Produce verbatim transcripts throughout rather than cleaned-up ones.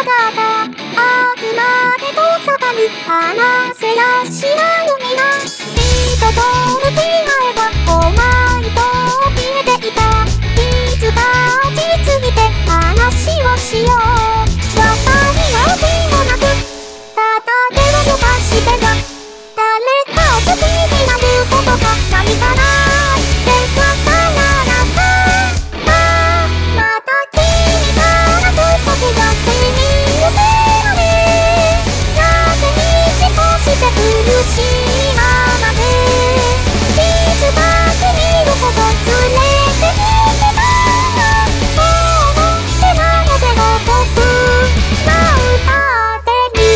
があくまで遠ざかる話せやしないのにな。人と向き合えばお前と消えていた。いつか落ち着いて話をしよう。分かり合う気もなくただ手を伸ばしてた。誰かを好きになることが何かなってわからなかった。また君から声かけが手に寄せられ、やけに少しで苦しいままで、いつか君のこと連れて行けたらそう思ってなのでも僕が歌ってる。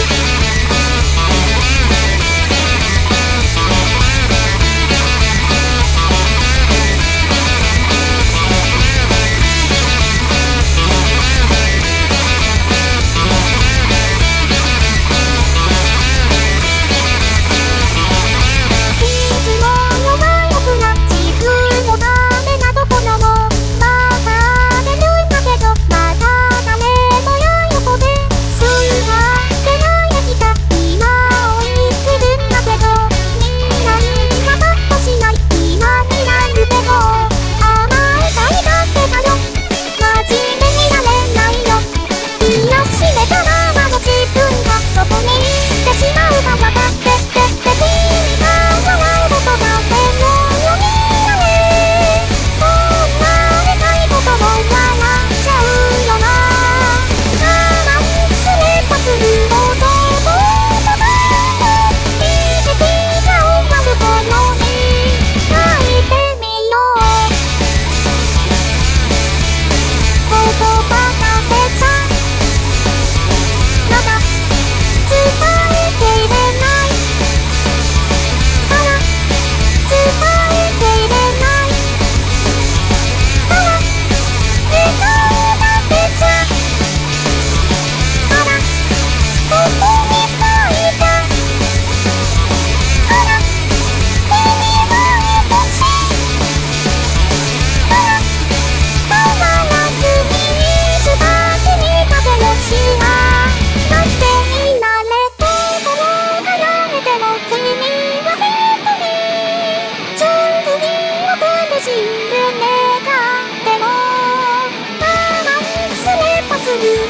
する